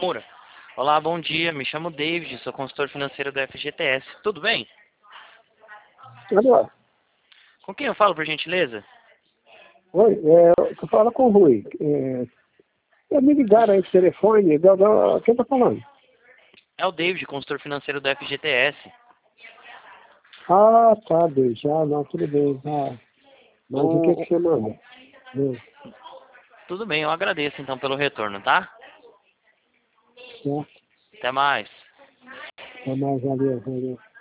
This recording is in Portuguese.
Moura. Olá, bom dia. Me chamo David, sou consultor financeiro da FGTS. Tudo bem? Alô? Com quem eu falo, por gentileza? Oi, tu fala com o Rui. Me ligaram aí pro telefone, quem tá falando? É o David, consultor financeiro da FGTS. Ah, tá, Deus, não, tudo bem. Mas o que O... que você manda? Tudo bem, eu agradeço então pelo retorno, tá? Certo, Até mais. é mais valeu.